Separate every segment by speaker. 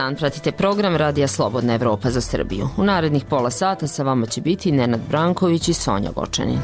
Speaker 1: dan, pratite program Radija Slobodna Evropa za Srbiju. U narednih pola sata sa vama će biti Nenad Branković i Sonja Gočanin.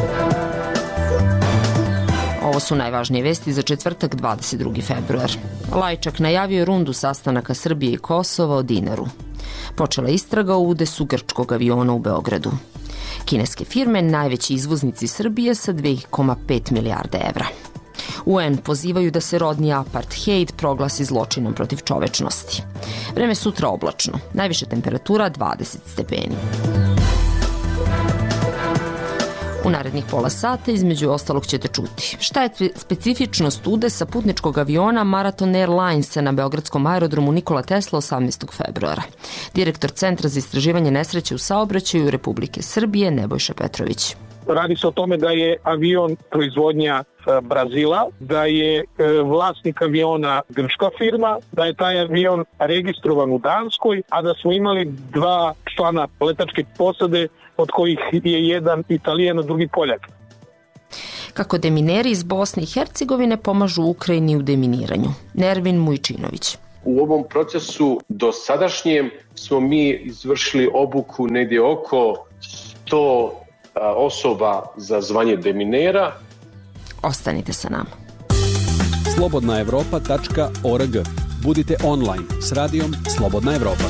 Speaker 1: Ovo su najvažnije vesti za četvrtak 22. februar. Lajčak najavio rundu sastanaka Srbije i Kosova o dinaru. Počela istraga o udesu grčkog aviona u Beogradu. Kineske firme najveći izvoznici Srbije sa 2,5 milijarde evra. UN pozivaju da se rodni apartheid proglasi zločinom protiv čovečnosti. Vreme sutra oblačno, najviša temperatura 20 stepeni. U narednih pola sata između ostalog ćete čuti šta je specifičnost udesa putničkog aviona Marathon Airlinesa na beogradskom aerodromu Nikola Tesla 18. februara. Direktor Centra za istraživanje nesreće u saobraćaju Republike Srbije Nebojša Petrović.
Speaker 2: Radi se o tome da je avion proizvodnja Brazila, da je vlasnik aviona grčka firma, da je taj avion registrovan u Danskoj, a da smo imali 2 člana letačke posade, od kojih je jedan Italijan, a drugi Poljak.
Speaker 1: Kako demineri iz Bosne i Hercegovine pomažu Ukrajini u deminiranju. Nervin Mujčinović.
Speaker 3: U ovom procesu do sadašnjem smo mi izvršili obuku negdje oko 100 osoba za zvanje deminera.
Speaker 1: Ostanite sa nama.
Speaker 4: slobodnaevropa.org. Budite online s radijom Slobodna Evropa.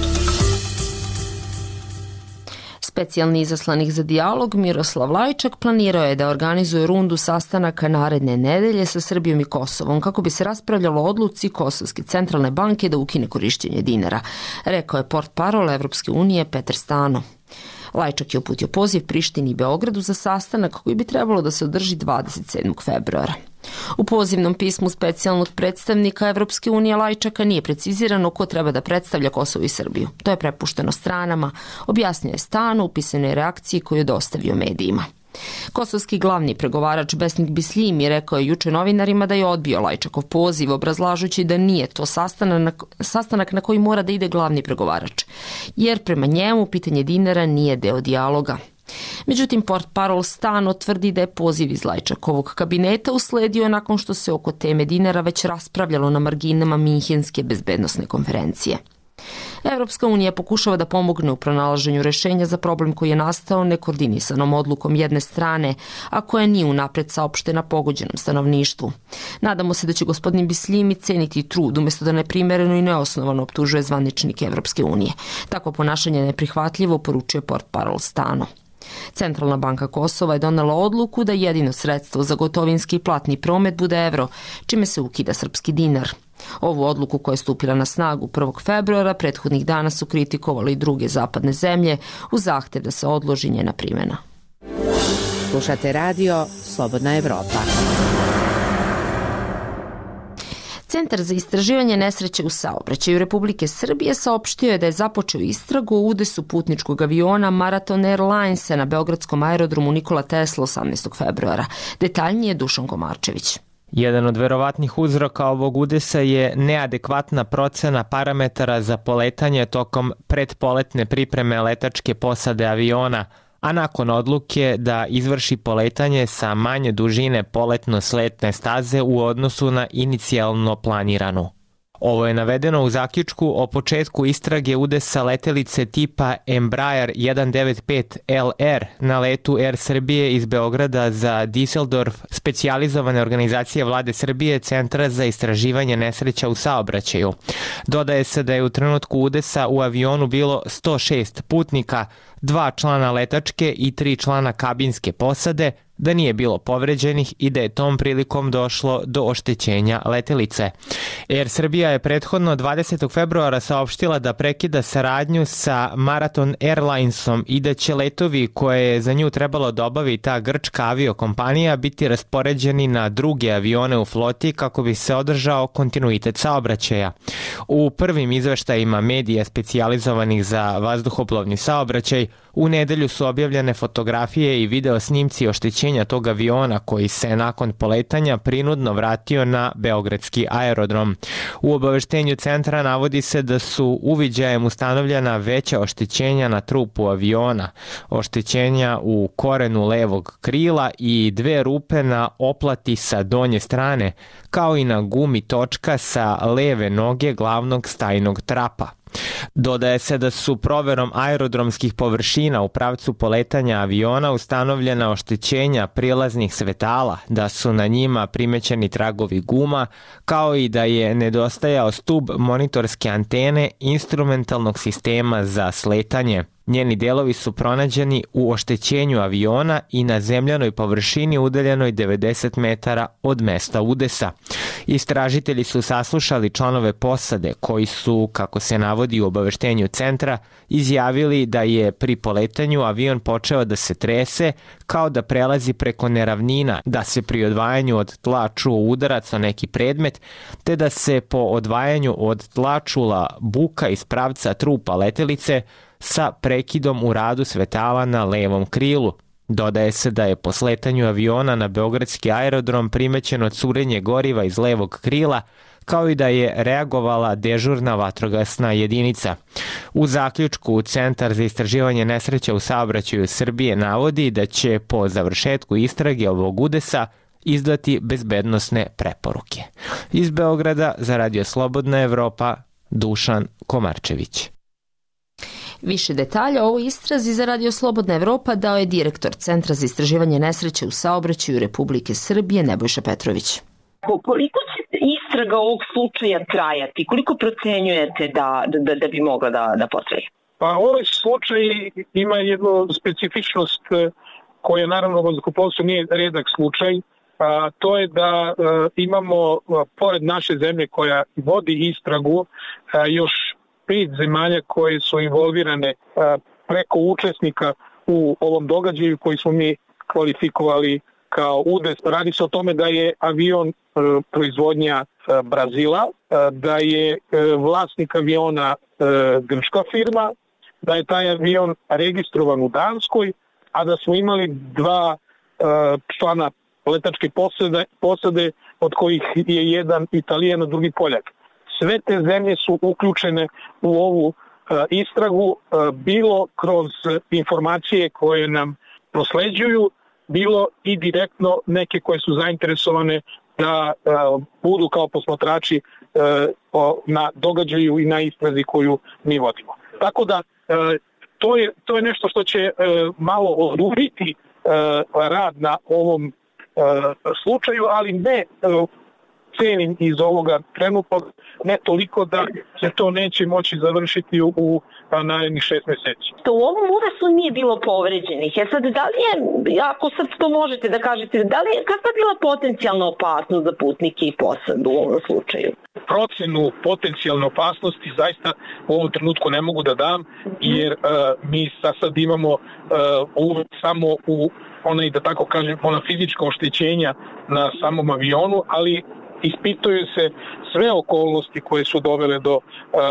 Speaker 1: Specijalni izaslanik za dijalog Miroslav Lajčak planirao je da organizuje rundu sastanaka naredne nedelje sa Srbijom i Kosovom kako bi se raspravljalo o odluci Kosovske centralne banke da ukine korišćenje dinara, rekao je portparol Evropske unije Petar Stano. Lajčak je uputio poziv Prištini i Beogradu za sastanak koji bi trebalo da se održi 27. februara. U pozivnom pismu specijalnog predstavnika Evropske unije Lajčaka nije precizirano ko treba da predstavlja Kosovo i Srbiju. To je prepušteno stranama, objasnio je Stano u pisanoj reakciji koju je dostavio medijima. Kosovski glavni pregovarač Besnik Bisljimi rekao je juče novinarima da je odbio Lajčakov poziv, obrazlažući da nije to sastanak na koji mora da ide glavni pregovarač, jer prema njemu pitanje dinara nije deo dijaloga. Međutim, portparol Stano tvrdi da je poziv iz Lajčakovog kabineta usledio nakon što se oko teme dinara već raspravljalo na marginama Minhenske bezbednosne konferencije. Evropska unija pokušava da pomogne u pronalaženju rešenja za problem koji je nastao nekoordinisanom odlukom jedne strane, a koja nije unapred saopštena pogođenom stanovništvu. Nadamo se da će gospodin Bisljimi ceniti trud umjesto da neprimereno i neosnovano optužuje zvaničnike Evropske unije. Takvo ponašanje je neprihvatljivo, poručuje portparol Stano. Centralna banka Kosova je donela odluku da jedino sredstvo za gotovinski i platni promet bude evro, čime se ukida srpski dinar. Ovu odluku koja je stupila na snagu 1. februara prethodnih dana su kritikovali i druge zapadne zemlje u zahtev da se odloži njena primjena.
Speaker 5: Slušate radio Slobodna Evropa.
Speaker 1: Centar za istraživanje nesreće u saobraćaju Republike Srbije saopštio je da je započeo istragu o udesu putničkog aviona Marathon Airlinesa na beogradskom aerodromu Nikola Tesla 18. februara. Detaljnije Dušan Komarčević.
Speaker 6: Jedan od verovatnih uzroka ovog udesa je neadekvatna procena parametara za poletanje tokom predpoletne pripreme letačke posade aviona, a nakon odluke da izvrši poletanje sa manje dužine poletno-sletne staze u odnosu na inicijalno planiranu. Ovo je navedeno u zaključku o početku istrage udesa letelice tipa Embraer 195 LR na letu Air Srbije iz Beograda za Düsseldorf, specijalizovane organizacije vlade Srbije Centra za istraživanje nesreća u saobraćaju. Dodaje se da je u trenutku udesa u avionu bilo 106 putnika, 2 člana letačke i 3 člana kabinske posade, da nije bilo povređenih i da je tom prilikom došlo do oštećenja letelice. Air Srbija je prethodno 20. februara saopštila da prekida saradnju sa Marathon Airlinesom i da će letovi koje je za nju trebalo da obavi ta grčka aviokompanija biti raspoređeni na druge avione u floti kako bi se održao kontinuitet saobraćaja. U prvim izveštajima medija specijalizovanih za vazduhoplovni saobraćaj u nedelju su objavljene fotografije i video snimci oštećenja oštećenja tog aviona koji se nakon poletanja prinudno vratio na beogradski aerodrom. U obaveštenju centra navodi se da su uviđajem ustanovljena veća oštećenja na trupu aviona, oštećenja u korenu levog krila i 2 rupe na oplati sa donje strane, kao i na gumi točka sa leve noge glavnog stajnog trapa. Dodaje se da su proverom aerodromskih površina u pravcu poletanja aviona ustanovljena oštećenja prilaznih svetala, da su na njima primećeni tragovi guma, kao i da je nedostajao stub monitorske antene instrumentalnog sistema za sletanje. Njeni delovi su pronađeni u oštećenju aviona i na zemljanoj površini udaljenoj 90 metara od mesta udesa. Istražitelji su saslušali članove posade koji su, kako se navodi u obaveštenju centra, izjavili da je pri poletanju avion počeo da se trese kao da prelazi preko neravnina, da se pri odvajanju od tla čuo udarac o neki predmet, te da se po odvajanju od tla čula buka iz pravca trupa letelice sa prekidom u radu svetala na levom krilu. Dodaje se da je po sletanju aviona na beogradski aerodrom primećeno curenje goriva iz levog krila, kao i da je reagovala dežurna vatrogasna jedinica. U zaključku Centar za istraživanje nesreća u saobraćaju Srbije navodi da će po završetku istrage ovog udesa izdati bezbednosne preporuke. Iz Beograda za Radio Slobodna Evropa, Dušan Komarčević.
Speaker 1: Više detalja o ovoj istrazi za Radio Slobodna Evropa dao je direktor Centra za istraživanje nesreće u saobraćaju Republike Srbije Nebojša Petrović.
Speaker 7: Koliko će istraga ovog slučaja trajati? Koliko procenjujete da bi mogla da potraje?
Speaker 2: Pa ovaj slučaj ima jednu specifičnost koja naravno vazduhoplovstvo nije redak slučaj. To je da imamo, pored naše zemlje koja vodi istragu, još 5 zemalja koje su involvirane preko učesnika u ovom događaju koji smo mi kvalifikovali kao udes. Radi se o tome da je avion proizvodnja Brazila, da je vlasnik aviona grčka firma, da je taj avion registrovan u Danskoj, a da smo imali 2 člana letačke posade, od kojih je jedan Italijan, a drugi Poljak. Sve te zemlje su uključene u ovu istragu, bilo kroz informacije koje nam prosleđuju, bilo i direktno neke koje su zainteresovane da budu kao posmatrači na događaju i na istrazi koju mi vodimo. Tako da to je nešto što će malo odubiti rad na ovom slučaju, ali ne cenim iz ovoga trenutnog, ne toliko da se to neće moći završiti u narednih 6 meseci.
Speaker 7: To u ovom udesu nije bilo povređenih. Sad, da li je, ako sad to možete da kažete, da li je, kakva je bila potencijalna opasnost za putnike i posadu u ovom slučaju?
Speaker 2: Procenu potencijalne opasnosti zaista u ovom trenutku ne mogu da dam, jer mi sad imamo samo u onaj, da tako kažem, ona fizička oštećenja na samom avionu, ali ispituju se sve okolnosti koje su dovele do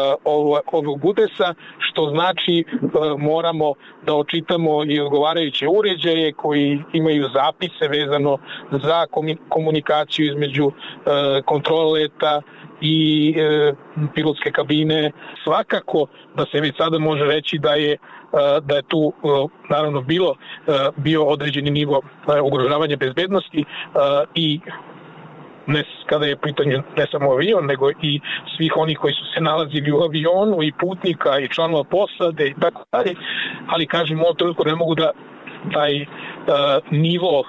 Speaker 2: ovog udesa, što znači moramo da očitamo i odgovarajuće uređaje koji imaju zapise vezano za komunikaciju između kontrole leta i pilotske kabine. Svakako da se već sada može reći da je tu naravno bio određeni nivo ugrožavanja bezbednosti i kada je pitanje ne samo avion, nego i svih onih koji su se nalazili u avionu, i putnika, i članova posade i tako dalje, ali kažem, u ovom trenutku ne mogu da taj nivo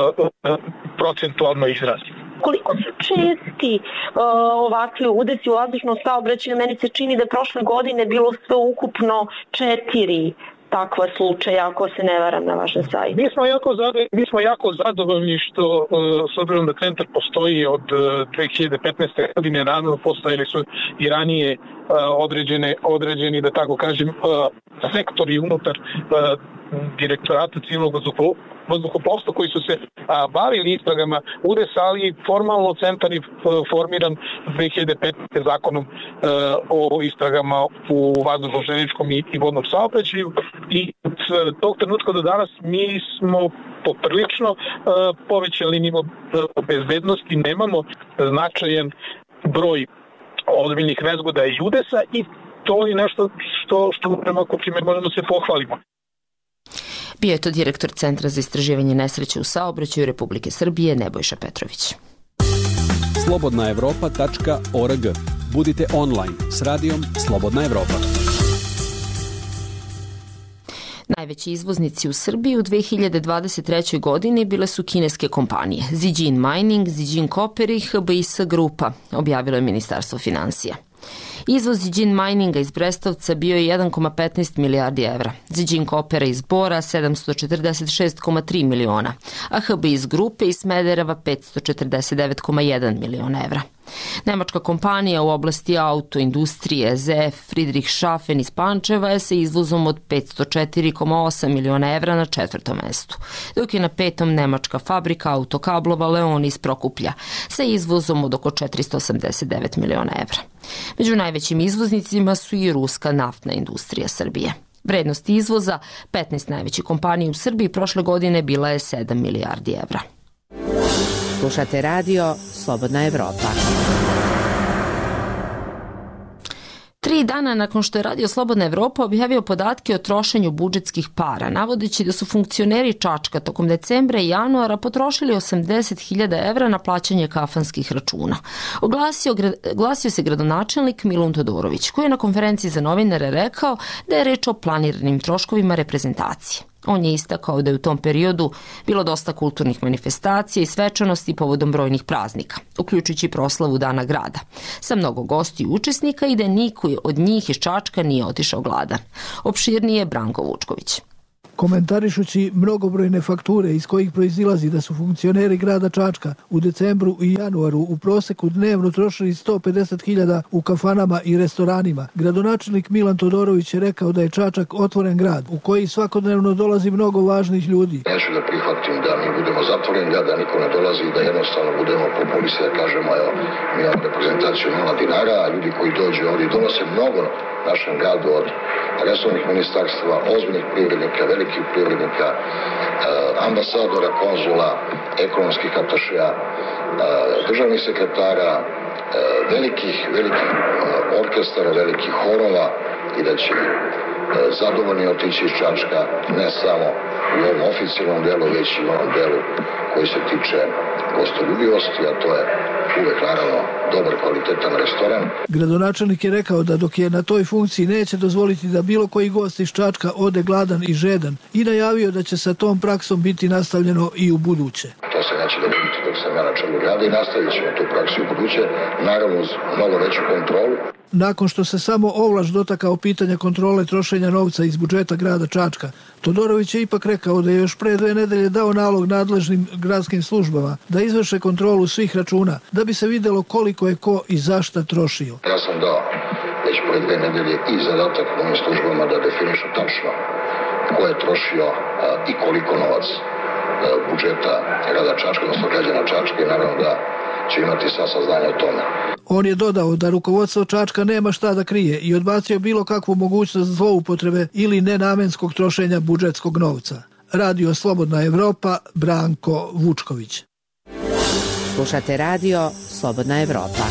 Speaker 2: procentualno izrazim.
Speaker 7: Koliko su česti ovakvi udesi u vazdušnom saobraćaju? Meni se čini da prošle godine bilo sve ukupno 4 takva slučaja, ako se ne varam, na vašem sajtu.
Speaker 2: Mi smo jako zadovoljni što, s obzirom da centar postoji od 2015. godine, naravno postojali su i ranije određeni, da tako kažem, sektori unutar direktorata civilnog vazduhoplovstva koji su se bavili istragama udesa, ali formalno centar je formiran 2015. zakonom o istragama u vazdušno-železničkom i vodnom saobraćaju, i od tog trenutka do danas mi smo poprilično povećali nivo bezbednosti, nemamo značajan broj ozbiljnih nezgoda i udesa i to je nešto što prema čime možemo se pohvalimo.
Speaker 1: Bio je to direktor Centra za istraživanje nesreće u saobraćaju Republike Srbije Nebojša Petrović.
Speaker 4: slobodnaevropa.org. Budite online s radijom Slobodna Evropa.
Speaker 1: Najveći izvoznici u Srbiji u 2023. godini bile su kineske kompanije Zijin Mining, Zijin Copper i HBIS Grupa, objavilo je Ministarstvo finansija. Izvoz Zijin Mininga iz Brestovca bio je 1,15 milijardi evra, Zijin Coppera iz Bora 746,3 miliona, a HBIS Grupe iz Smedereva 549,1 miliona evra. Nemačka kompanija u oblasti autoindustrije ZF Friedrichshafen iz Pančeva je sa izvozom od 504,8 miliona evra na 4. mestu, dok je na 5. nemačka fabrika autokablova Leon iz Prokuplja sa izvozom od oko 489 miliona evra. Među najvećim izvoznicima su i ruska naftna industrija Srbije. Vrednost izvoza 15 najvećih kompanija u Srbiji prošle godine bila je 7 milijardi evra.
Speaker 5: Slušate radio Slobodna Evropa.
Speaker 1: 3 dana nakon što je Radio Slobodna Evropa objavio podatke o trošenju budžetskih para, navodeći da su funkcioneri Čačka tokom decembra i januara potrošili 80.000 evra na plaćanje kafanskih računa. Oglasio se gradonačelnik Milun Todorović, koji je na konferenciji za novinare rekao da je reč o planiranim troškovima reprezentacije. On je istakao da je u tom periodu bilo dosta kulturnih manifestacija i svečanosti povodom brojnih praznika, uključujući proslavu Dana grada, sa mnogo gostiju i učesnika i da niko od njih iz Čačka nije otišao gladan. Opširnije je Branko Vučković.
Speaker 8: Komentarišući mnogobrojne fakture iz kojih proizilazi da su funkcioneri grada Čačka u decembru i januaru u proseku dnevno trošili 150.000 u kafanama i restoranima, gradonačelnik Milan Todorović je rekao da je Čačak otvoren grad u koji svakodnevno dolazi mnogo važnih ljudi.
Speaker 9: Neću da prihvatim da mi budemo zatvoren grad, da niko ne dolazi i da jednostavno budemo populisti, da kažemo evo, mi imamo reprezentaciju 0 dinara, a ljudi koji dođu ovdje donose mnogo našem gradu od resornih ministarstva, ozbiljnih privrednika, velikih privrednika, ambasadora, konzula, ekonomskih atašeja, državnih sekretara, velikih orkestara, velikih horova i da će zadovoljni otići iz Čačka ne samo u ovom oficijalnom delu, već i u ovom delu koji se tiče gostoljubivosti, a to je uvek naravno dobar kvalitetan restoran.
Speaker 8: Gradonačelnik je rekao da dok je na toj funkciji neće dozvoliti da bilo koji gost iz Čačka ode gladan i žedan i najavio da će sa tom praksom biti nastavljeno i u buduće.
Speaker 9: To se neće dogoditi dok sam ja na čelu grada i nastavit ćemo tu praksu u buduće, naravno uz mnogo veću kontrolu.
Speaker 8: Nakon što se samo ovlaš dotakao pitanja kontrole trošenja novca iz budžeta grada Čačka, Todorović je ipak rekao da je još pre 2 nedelje dao nalog nadležnim gradskim službama da izvrše kontrolu svih računa, da bi se videlo koliko je ko i zašta trošio.
Speaker 9: Ja sam dao već pre 2 nedelje i zadatak ovim službama da definišu tačno ko je trošio i koliko novac budžeta grada Čačka, odnosno građana Čačka i naravno da će imati sva saznanja o tome.
Speaker 8: On je dodao da rukovodstvo Čačka nema šta da krije i odbacio bilo kakvu mogućnost zloupotrebe ili nenamenskog trošenja budžetskog novca. Radio Slobodna Evropa, Branko Vučković.
Speaker 5: Slušate radio Slobodna Evropa.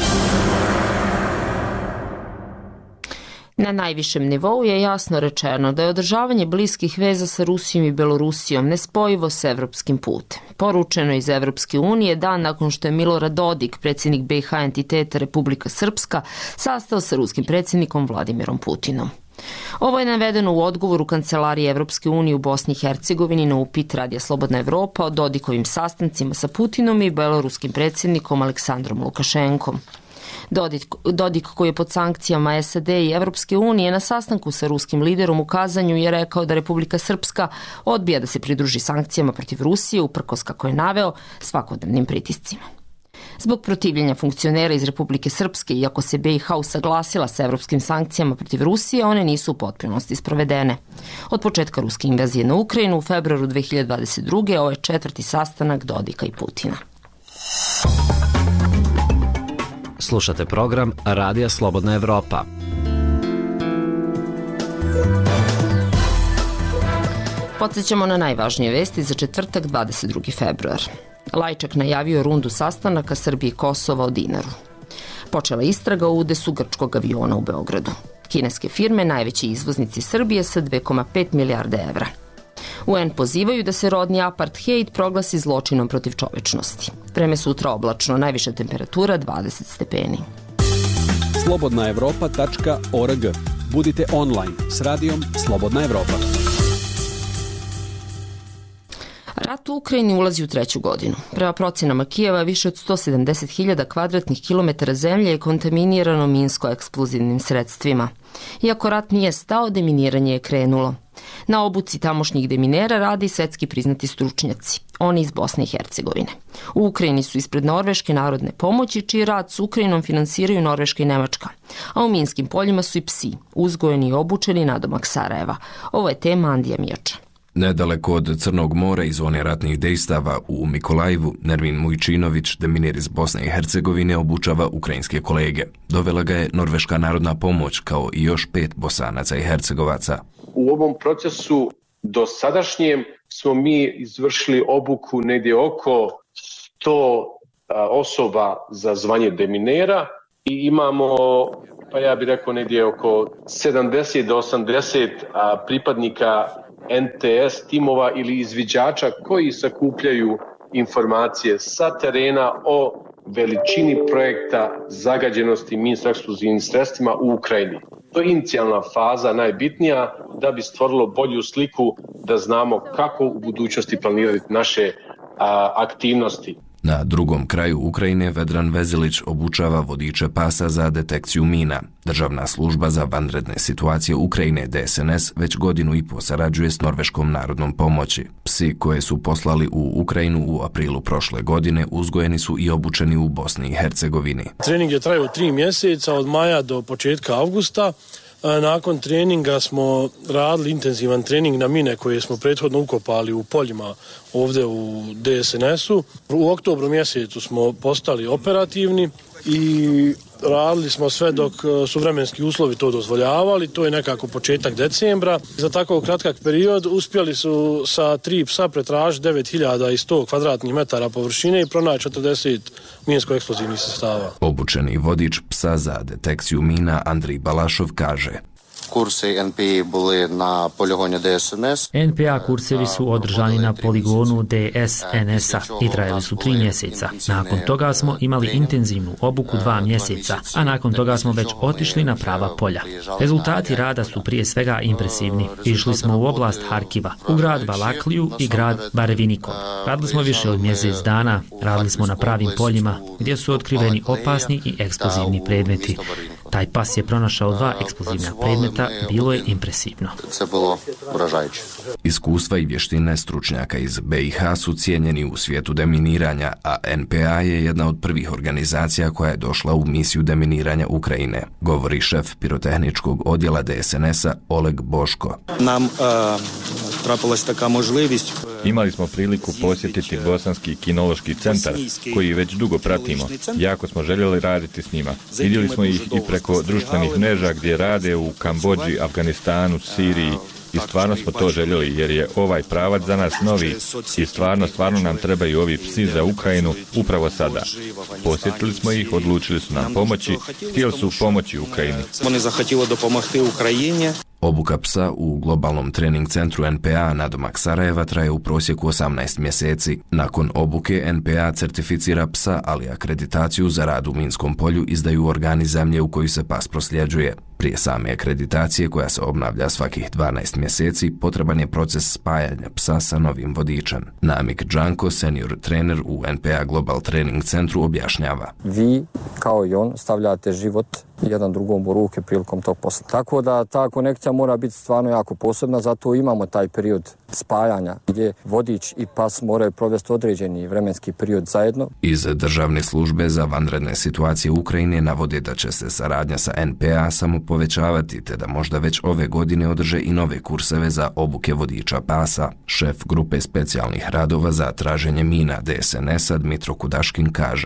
Speaker 1: Na najvišem nivou je jasno rečeno da je održavanje bliskih veza sa Rusijom i Belorusijom nespojivo s evropskim putem. Poručeno iz Evropske unije dan nakon što je Milorad Dodik, predsjednik BiH entiteta Republika Srpska, sastao sa ruskim predsjednikom Vladimirom Putinom. Ovo je navedeno u odgovoru Kancelarije Evropske unije u Bosni i Hercegovini na upit Radija Slobodna Evropa o Dodikovim sastancima sa Putinom i beloruskim predsjednikom Aleksandrom Lukašenkom. Dodik, koji je pod sankcijama SAD i Evropske unije, na sastanku sa ruskim liderom u Kazanju je rekao da Republika Srpska odbija da se pridruži sankcijama protiv Rusije, uprkos, kako je naveo, svakodnevnim pritiscima. Zbog protivljenja funkcionera iz Republike Srpske, iako se BiH usaglasila sa evropskim sankcijama protiv Rusije, one nisu u potpunosti sprovedene. Od početka ruske invazije na Ukrajinu u februaru 2022. ovo je 4. sastanak Dodika i Putina.
Speaker 10: Slušate program Radija Slobodna Evropa.
Speaker 1: Podsjećamo na najvažnije vesti za četvrtak 22. februar. Lajčak najavio rundu sastanaka Srbije i Kosova o dinaru. Počela istraga o udesu grčkog aviona u Beogradu. Kineske firme najveći izvoznici Srbije sa 2,5 milijarde evra. UN pozivaju da se rodni apartheid proglasi zločinom protiv čovečnosti. Vreme sutra oblačno, najviša temperatura 20 stepeni.
Speaker 4: slobodnaevropa.org. Budite online s radijom Slobodna Evropa.
Speaker 1: Rat u Ukrajini ulazi u 3. godinu. Prema procenama Kijeva, više od 170.000 kvadratnih kilometara zemlje je kontaminirano minsko-eksplozivnim sredstvima. Iako rat nije stao, deminiranje je krenulo. Na obuci tamošnjih deminera radi svetski priznati stručnjaci, oni iz Bosne i Hercegovine. U Ukrajini su ispred Norveške narodne pomoći, čiji rad s Ukrajinom finansiraju Norveška i Nemačka. A u minskim poljima su i psi, uzgojeni i obučeni nadomak Sarajeva. Ovo je tema Andija Mijača.
Speaker 11: Nedaleko od Crnog mora i zone ratnih dejstava u Mikolajivu, Nermin Mujčinović, deminer iz Bosne i Hercegovine, obučava ukrajinske kolege. Dovela ga je Norveška narodna pomoć, kao i još 5 Bosanaca i Hercegovaca.
Speaker 3: U ovom procesu dosadašnjem smo mi izvršili obuku negdje oko 100 osoba za zvanje deminera i imamo, pa ja bih rekao, negdje oko 70 do 80 pripadnika NTS timova ili izviđača koji sakupljaju informacije sa terena o veličini projekta zagađenosti minsko-eksplozivnim sredstvima u Ukrajini. To je inicijalna faza, najbitnija, da bi stvorilo bolju sliku, da znamo kako u budućnosti planirati naše aktivnosti.
Speaker 11: Na drugom kraju Ukrajine Vedran Vezilić obučava vodiče pasa za detekciju mina. Državna služba za vanredne situacije Ukrajine, DSNS, već 1,5 godinu sarađuje s Norveškom narodnom pomoći. Psi koje su poslali u Ukrajinu u aprilu prošle godine uzgojeni su i obučeni u Bosni i Hercegovini.
Speaker 12: Trening je trajao 3 mjeseca, od maja do početka avgusta. Nakon treninga smo radili intenzivan trening na mine koje smo prethodno ukopali u poljima ovdje u DSNS-u. U oktobru mjesecu smo postali operativni i radili smo sve dok su vremenski uslovi to dozvoljavali. To je nekako početak decembra. Za tako kratak period uspjeli su sa 3 psa pretražiti 9100 kvadratnih metara površine i pronaći 40 minsko-eksplozivnih sredstava.
Speaker 11: Obučeni vodič psa za detekciju mina Andrij Balašov kaže:
Speaker 13: Kursi NPA bili na poligonu DSNS.
Speaker 14: NPA kursevi su održani na poligonu DSNS-a i trajali su 3 mjeseca. Nakon toga smo imali intenzivnu obuku 2 mjeseca, a nakon toga smo već otišli na prava polja. Rezultati rada su prije svega impresivni. Išli smo u oblast Harkiva, u grad Balakliju i grad Barevinikov. Radili smo više od mjesec dana, radili smo na pravim poljima gdje su otkriveni opasni i eksplozivni predmeti. Taj pas je pronašao 2 eksplozivna predmeta, bilo je impresivno.
Speaker 11: Iskustva i vještine stručnjaka iz BiH su cijenjeni u svijetu deminiranja, a NPA je jedna od prvih organizacija koja je došla u misiju deminiranja Ukrajine, govori šef pirotehničkog odjela DSNS-a Oleg Boško.
Speaker 15: Nam trapalась taka možljivost.
Speaker 16: Imali smo priliku posjetiti Bosanski kinološki centar, koji već dugo pratimo. Jako smo željeli raditi s njima. Vidjeli smo ih i preko društvenih mreža gdje rade u Kambodži, Afganistanu, Siriji. I stvarno smo to željeli jer je ovaj pravac za nas novi i stvarno nam trebaju ovi psi za Ukrajinu upravo sada. Posjetili smo ih, odlučili su nam pomoći, htjeli su pomoći Ukrajini.
Speaker 15: Oni zahtjeli dopomogti Ukrajini.
Speaker 11: Obuka psa u globalnom trening centru NPA nadomak Sarajeva traje u prosjeku 18 mjeseci. Nakon obuke NPA certificira psa, ali akreditaciju za rad u minskom polju izdaju organi zemlje u koju se pas prosljeđuje. Prije same akreditacije, koja se obnavlja svakih 12 mjeseci, potreban je proces spajanja psa sa novim vodičem. Namik Džanko, senior trener u NPA Global Training centru, objašnjava.
Speaker 17: Vi, kao i on, stavljate život jedan drugom u ruke prilikom tog posla. Tako da ta konekcija mora biti stvarno jako posebna, zato imamo taj period spajanja gdje vodič i pas moraju provesti određeni vremenski period zajedno.
Speaker 11: Iz Državne službe za vanredne situacije Ukrajine navode da će se saradnja sa NPA samo povećavati, te da možda već ove godine održe i nove kurseve za obuke vodiča pasa. Šef grupe specijalnih radova za traženje mina DSNS-a Dmitro Kudaškin kaže: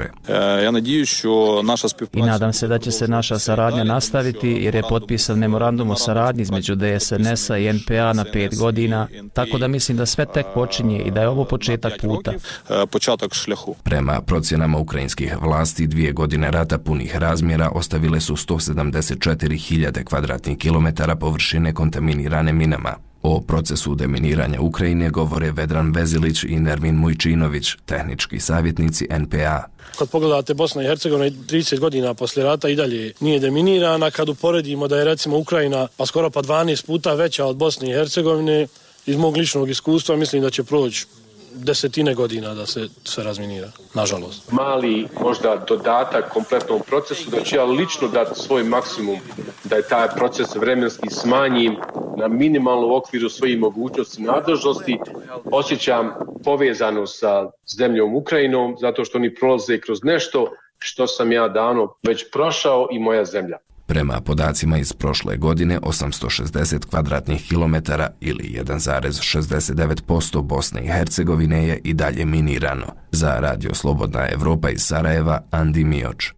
Speaker 18: I nadam se da će se naša saradnja nastaviti jer je potpisan memorandum o saradnji između DSNS-a i NPA na 5 godina, tako tako da mislim da sve tek počinje i da je ovo početak puta.
Speaker 11: Prema procjenama ukrajinskih vlasti, 2 godine rata punih razmjera ostavile su 174.000 kvadratnih kilometara površine kontaminirane minama. O procesu deminiranja Ukrajine govore Vedran Vezilić i Nermin Mujčinović, tehnički savjetnici NPA.
Speaker 12: Kad pogledate Bosna i Hercegovina 30 godina poslije rata i dalje nije deminirana, kad uporedimo da je recimo Ukrajina pa skoro pa 12 puta veća od Bosne i Hercegovine, iz mog ličnog iskustva mislim da će proći desetine godina da se sve razminira, nažalost.
Speaker 3: Mali možda dodatak kompletnom procesu, da ću ja lično dati svoj maksimum da je taj proces vremenski smanjim na minimalnu okviru svojih mogućnosti i nadležnosti. Osjećam povezano sa zemljom Ukrajinom zato što oni prolaze kroz nešto što sam ja davno već prošao i moja zemlja.
Speaker 11: Prema podacima iz prošle godine, 860 kvadratnih kilometara ili 1,69% Bosne i Hercegovine je i dalje minirano. Za Radio Slobodna Evropa iz Sarajeva, Andi Mioč.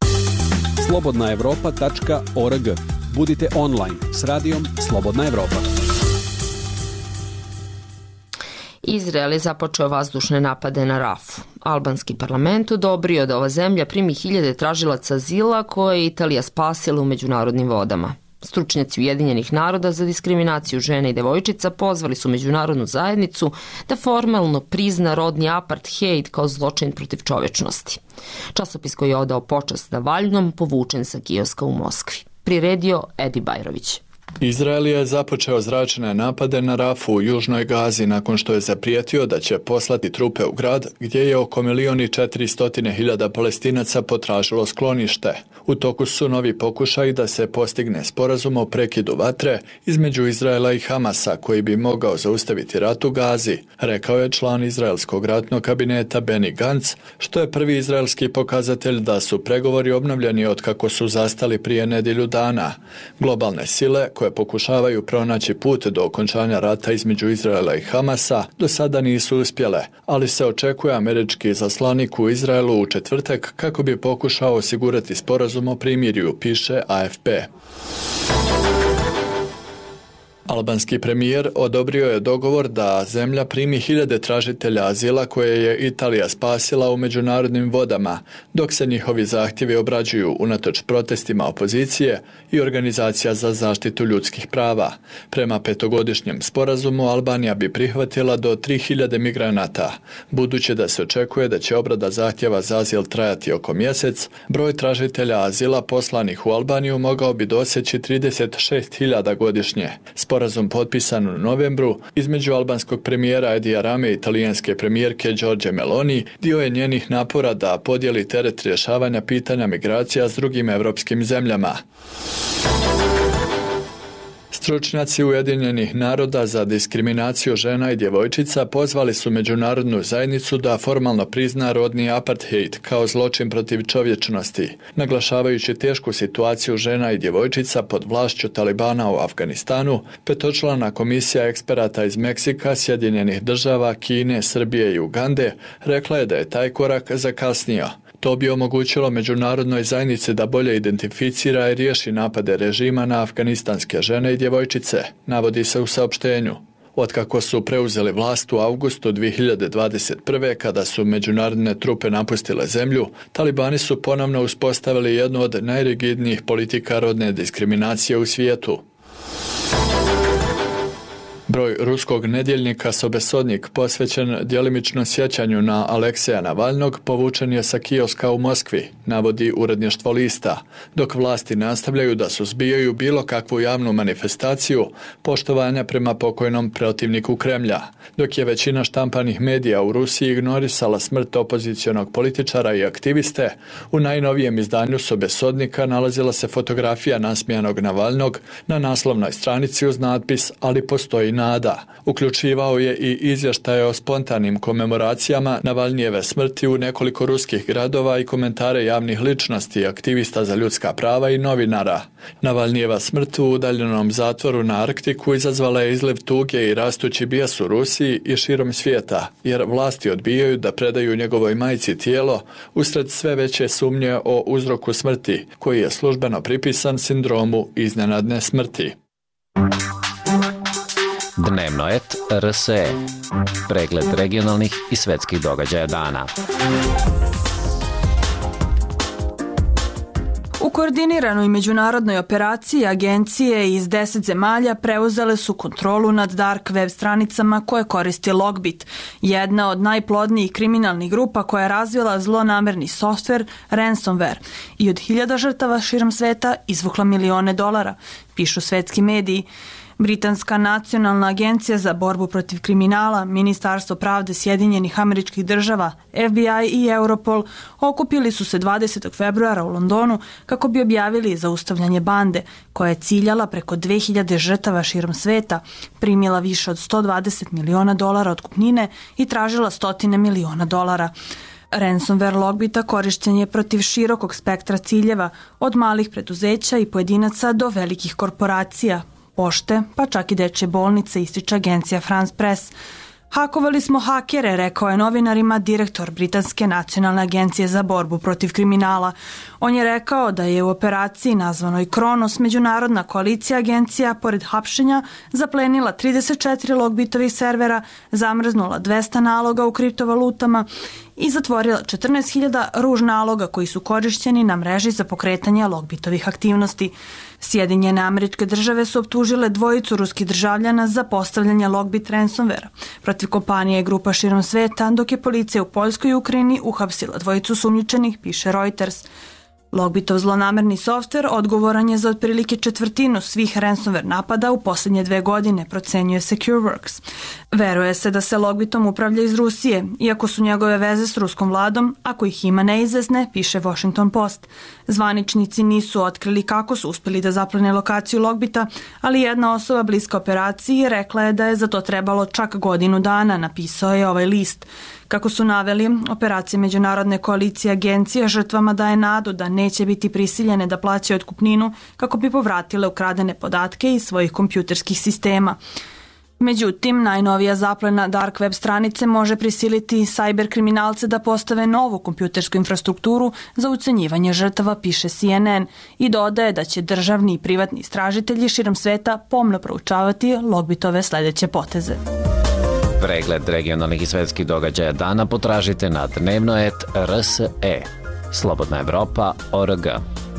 Speaker 4: slobodnaevropa.org. Budite online s radijom Slobodna Evropa.
Speaker 1: Izrael je započeo vazdušne napade na Rafu. Albanski parlament odobrio da ova zemlja primi 1000 tražilaca azila koje je Italija spasila u međunarodnim vodama. Stručnjaci Ujedinjenih naroda za diskriminaciju žena i devojčica pozvali su međunarodnu zajednicu da formalno prizna rodni apartheid kao zločin protiv čovječnosti. Časopis koji je odao počast Navalnom povučen sa kioska u Moskvi. Priredio Edi Bajrović.
Speaker 19: Izrael je započeo zračne napade na Rafu u Južnoj Gazi nakon što je zaprijetio da će poslati trupe u grad gdje je oko 1.400.000 Palestinaca potražilo sklonište. U toku su novi pokušaji da se postigne sporazum o prekidu vatre između Izraela i Hamasa koji bi mogao zaustaviti rat u Gazi, rekao je član izraelskog ratnog kabineta Benny Gantz, što je prvi izraelski pokazatelj da su pregovori obnovljeni od kako su zastali prije nedjelju dana. Globalne sile koje pokušavaju pronaći put do okončanja rata između Izraela i Hamasa do sada nisu uspjele, ali se očekuje američki izaslanik u Izraelu u četvrtak kako bi pokušao osigurati sporazum o primirju, piše AFP. Albanski premijer odobrio je dogovor da zemlja primi 1000 tražitelja azila koje je Italija spasila u međunarodnim vodama, dok se njihovi zahtjevi obrađuju unatoč protestima opozicije i organizacija za zaštitu ljudskih prava. Prema 5-godišnjem sporazumu Albanija bi prihvatila do 3000 migranata. Budući da se očekuje da će obrada zahtjeva za azil trajati oko mjesec, broj tražitelja azila poslanih u Albaniju mogao bi doseći 36.000 godišnje. Sporazum potpisan u novembru između albanskog premijera Edija Rame i talijanske premijerke Giorgie Meloni dio je njenih napora da podijeli teret rješavanja pitanja migracija s drugim evropskim zemljama. Stručnjaci Ujedinjenih naroda za diskriminaciju žena i djevojčica pozvali su međunarodnu zajednicu da formalno prizna rodni apartheid kao zločin protiv čovječnosti, naglašavajući tešku situaciju žena i djevojčica pod vlašću Talibana u Afganistanu. 5-člana komisija eksperata iz Meksika, Sjedinjenih država, Kine, Srbije i Ugande rekla je da je taj korak zakasnio. To bi omogućilo međunarodnoj zajednici da bolje identificira i riješi napade režima na afganistanske žene i djevojčice, navodi se u saopštenju. Otkako su preuzeli vlast u avgustu 2021. kada su međunarodne trupe napustile zemlju, talibani su ponovno uspostavili jednu od najrigidnijih politika rodne diskriminacije u svijetu. Broj ruskog nedjeljnika Sobesodnik posvećen djelimično sjećanju na Alekseja Navalnog povučen je sa kioska u Moskvi, navodi uredništvo lista, dok vlasti nastavljaju da suzbijaju bilo kakvu javnu manifestaciju poštovanja prema pokojnom protivniku Kremlja, dok je većina štampanih medija u Rusiji ignorisala smrt opozicionog političara i aktiviste. U najnovijem izdanju Sobesodnika nalazila se fotografija nasmijanog Navalnog na naslovnoj stranici uz natpis "Ali postoji nada". Uključivao je i izvještaje o spontanim komemoracijama Navalnijeve smrti u nekoliko ruskih gradova i komentare javnih ličnosti, aktivista za ljudska prava i novinara. Navalnijeva smrt u udaljenom zatvoru na Arktiku izazvala je izliv tuge i rastući bijes u Rusiji i širom svijeta, jer vlasti odbijaju da predaju njegovoj majci tijelo usred sve veće sumnje o uzroku smrti, koji je službeno pripisan sindromu iznenadne smrti.
Speaker 10: Dnevnoet RSE. Pregled regionalnih i svetskih događaja dana.
Speaker 20: U koordiniranoj međunarodnoj operaciji agencije iz 10 zemalja preuzele su kontrolu nad dark web stranicama koje koristi Logbit, jedna od najplodnijih kriminalnih grupa koja je razvila zlonamerni softver ransomware i od 1000 žrtava širom sveta izvukla milione dolara, pišu svetski mediji. Britanska nacionalna agencija za borbu protiv kriminala, Ministarstvo pravde Sjedinjenih Američkih Država, FBI i Europol okupili su se 20. februara u Londonu kako bi objavili zaustavljanje bande, koja je ciljala preko 2000 žrtava širom sveta, primila više od $120 miliona otkupnine i tražila $100 miliona. Ransomware Logbita korišćen je protiv širokog spektra ciljeva, od malih preduzeća i pojedinaca do velikih korporacija, pošte, pa čak i dečje bolnice, ističe agencija France Press. Hakovali smo hakere, rekao je novinarima direktor Britanske nacionalne agencije za borbu protiv kriminala. On je rekao da je u operaciji nazvanoj Kronos međunarodna koalicija agencija, pored hapšenja, zaplenila 34 Logbitovih servera, zamrznula 200 naloga u kriptovalutama i zatvorila 14.000 ruž naloga koji su korišćeni na mreži za pokretanje Logbitovih aktivnosti. Sjedinjene Američke Države su optužile dvojicu ruskih državljana za postavljanje Logbit ransomware protiv kompanije i grupa širom sveta, dok je policija u Poljskoj i Ukrajini uhapsila dvojicu sumnjičenih, piše Reuters. Logbitov zlonamerni softver odgovoran je za otprilike četvrtinu svih ransomware napada u posljednje 2 godine, procenjuje SecureWorks. Veruje se da se Logbitom upravlja iz Rusije, iako su njegove veze s ruskom vladom, ako ih ima neizvesne, piše Washington Post. Zvaničnici nisu otkrili kako su uspjeli da zaplene lokaciju Logbita, ali jedna osoba bliska operaciji rekla je da je za to trebalo čak godinu dana, napisao je ovaj list. Kako su naveli, operacija Međunarodne koalicije agencija žrtvama daje nadu da neće biti prisiljene da plaćaju otkupninu kako bi povratile ukradene podatke iz svojih kompjuterskih sistema. Međutim, najnovija zaplena dark web stranice može prisiliti cyber kriminalce da postave novu kompjutersku infrastrukturu za ucenjivanje žrtava, piše CNN, i dodaje da će državni i privatni istražitelji širom sveta pomno proučavati Logbitove sljedeće poteze.
Speaker 10: Pregled regionalnih i svetskih događaja dana potražite na Dnevnoet RSE. Slobodna Evropa.org.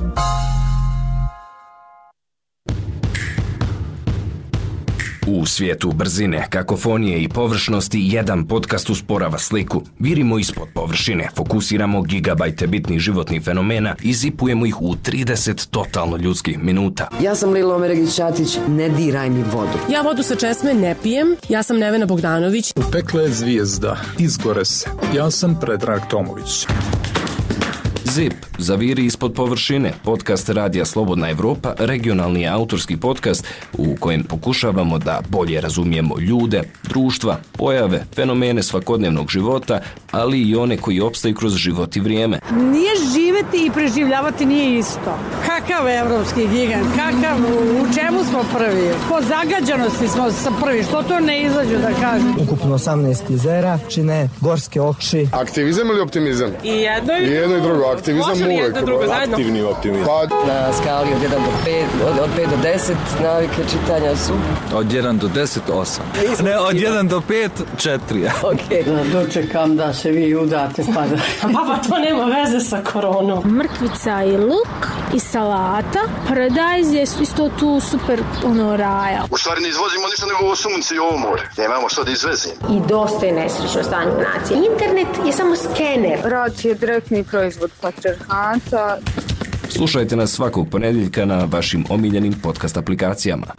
Speaker 11: U svijetu brzine, kakofonije i površnosti jedan podcast usporava sliku. Virimo ispod površine, fokusiramo gigabajte bitnih životnih fenomena i zipujemo ih u 30 totalno ljudskih minuta.
Speaker 21: Ja sam Lilo Omeregić-Ćatić, ne diraj mi vodu.
Speaker 22: Ja vodu sa česme ne pijem, ja sam Nevena Bogdanović.
Speaker 23: U pekle je zvijezda, izgore se. Ja sam Predrag Tomović.
Speaker 11: ZIP, zaviri ispod površine, podcast Radija Slobodna Evropa, regionalni autorski podcast u kojem pokušavamo da bolje razumijemo ljude, društva, pojave, fenomene svakodnevnog života, ali i one koji opstaju kroz život i vrijeme.
Speaker 24: Nije živeti i preživljavati nije isto. Kakav evropski gigant, kakav, u čemu smo prvi? Po zagađanosti smo prvi, što to ne izađu da kažem?
Speaker 25: Ukupno 18 jezera, čine gorske oči.
Speaker 26: Aktivizam ili optimizam?
Speaker 24: I jedno
Speaker 26: i drugo. Aktivizam uvek.
Speaker 23: Aktivni optimizam.
Speaker 21: Na skali od 1 do 5, od 5 do 10 navike čitanja su?
Speaker 23: Od 1 do 10, 8. Ne, od 1 do 5, 4.
Speaker 24: Okay. Dočekam da se vi udate pa da... Pa to nema veze sa koronom.
Speaker 27: Mrkvica i luk i salata. Paradajz je isto tu super raja.
Speaker 9: U stvari ne izvozimo ništa nego ovo sunce i ovo more. Nemamo što da izvezimo.
Speaker 27: I dosta je nesrećno stanje nacije. Internet je samo skener.
Speaker 28: Rad je direktni proizvod patrijarhata.
Speaker 11: Slušajte nas svakog ponedjeljka na vašim omiljenim podcast aplikacijama.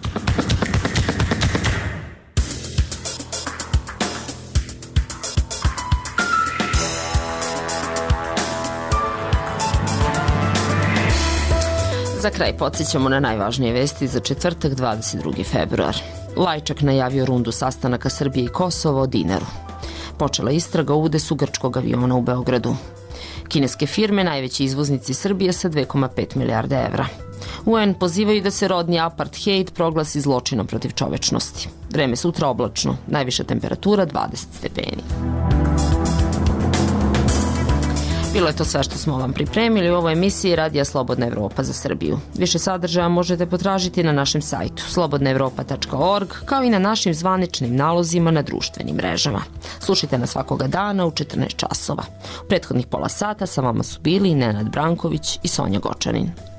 Speaker 1: Za kraj podsjećamo na najvažnije vesti za četvrtak 22. februar. Lajčak najavio rundu sastanaka Srbije i Kosova o dinaru. Počela istraga o udesu grčkog aviona u Beogradu. Kineske firme najveći izvoznici Srbije sa 2,5 milijarde evra. UN pozivaju da se rodni apartheid proglasi zločinom protiv čovečnosti. Vreme sutra oblačno, najviša temperatura 20 stepeni. Bilo je to sve što smo vam pripremili u ovoj emisiji Radija Slobodna Evropa za Srbiju. Više sadržaja možete potražiti na našem sajtu slobodnaevropa.org, kao i na našim zvaničnim nalozima na društvenim mrežama. Slušajte nas svakoga dana u 14 časova. U prethodnih pola sata sa vama su bili Nenad Branković i Sonja Gočanin.